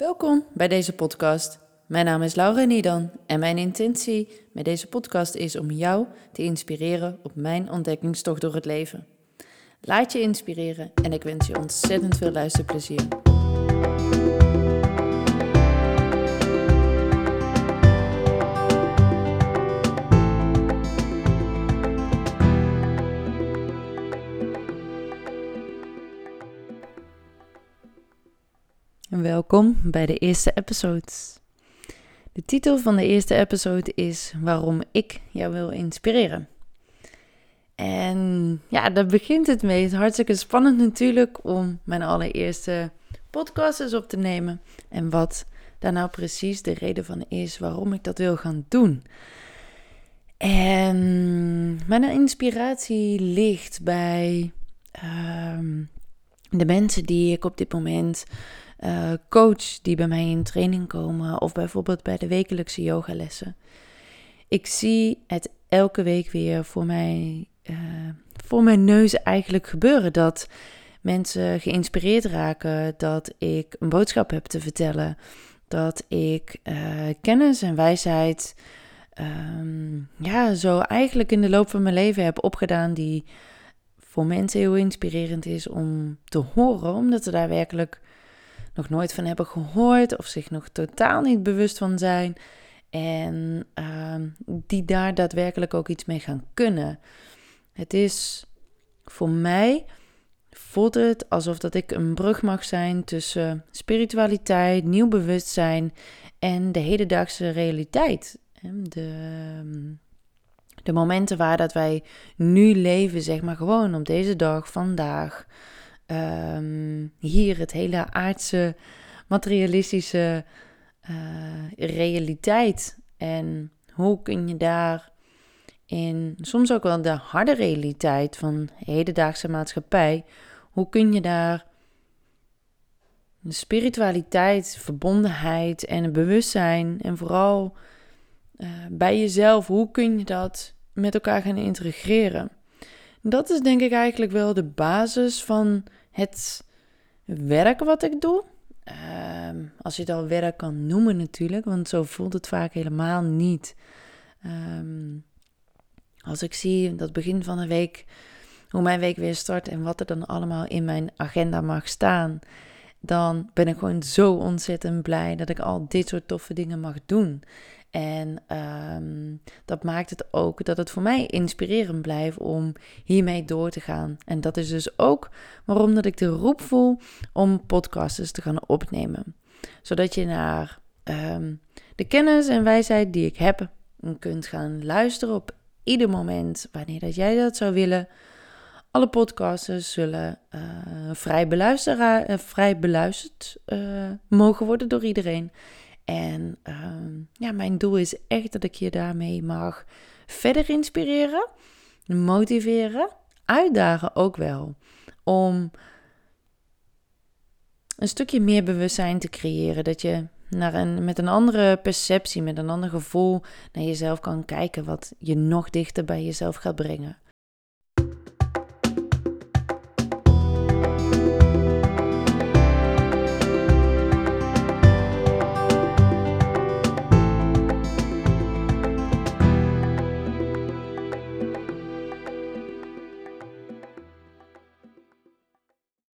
Welkom bij deze podcast. Mijn naam is Laura Nidan en mijn intentie met deze podcast is om jou te inspireren op mijn ontdekkingstocht door het leven. Laat je inspireren en ik wens je ontzettend veel luisterplezier. Welkom bij de eerste episode. De titel van de eerste episode is Waarom ik jou wil inspireren. En ja, daar begint het mee. Het is hartstikke spannend natuurlijk om mijn allereerste podcast eens op te nemen. En wat daar nou precies de reden van is waarom ik dat wil gaan doen. En mijn inspiratie ligt bij de mensen die ik op dit moment coach, die bij mij in training komen, of bijvoorbeeld bij de wekelijkse yogalessen. Ik zie het elke week weer voor mijn neus eigenlijk gebeuren, dat mensen geïnspireerd raken, dat ik een boodschap heb te vertellen, dat ik kennis en wijsheid zo eigenlijk in de loop van mijn leven heb opgedaan, die voor mensen heel inspirerend is om te horen, omdat ze daar werkelijk nog nooit van hebben gehoord of zich nog totaal niet bewust van zijn en die daar daadwerkelijk ook iets mee gaan kunnen. Het is voor mij, voelt het alsof dat ik een brug mag zijn tussen spiritualiteit, nieuw bewustzijn en de hedendaagse realiteit. De momenten waar dat wij nu leven, zeg maar gewoon op deze dag, vandaag, hier het hele aardse, materialistische realiteit. En hoe kun je daar in soms ook wel de harde realiteit van hedendaagse maatschappij, hoe kun je daar de spiritualiteit, verbondenheid en het bewustzijn en vooral bij jezelf, hoe kun je dat met elkaar gaan integreren? Dat is denk ik eigenlijk wel de basis van het werk wat ik doe. Als je het al werk kan noemen natuurlijk, want zo voelt het vaak helemaal niet. Als ik zie dat begin van de week, hoe mijn week weer start en wat er dan allemaal in mijn agenda mag staan, dan ben ik gewoon zo ontzettend blij dat ik al dit soort toffe dingen mag doen. En dat maakt het ook dat het voor mij inspirerend blijft om hiermee door te gaan. En dat is dus ook waarom dat ik de roep voel om podcasts te gaan opnemen. Zodat je naar de kennis en wijsheid die ik heb kunt gaan luisteren op ieder moment wanneer dat jij dat zou willen. Alle podcasts zullen vrij beluisterd mogen worden door iedereen. En mijn doel is echt dat ik je daarmee mag verder inspireren, motiveren, uitdagen ook wel. Om een stukje meer bewustzijn te creëren. Dat je met een andere perceptie, met een ander gevoel naar jezelf kan kijken. Wat je nog dichter bij jezelf gaat brengen.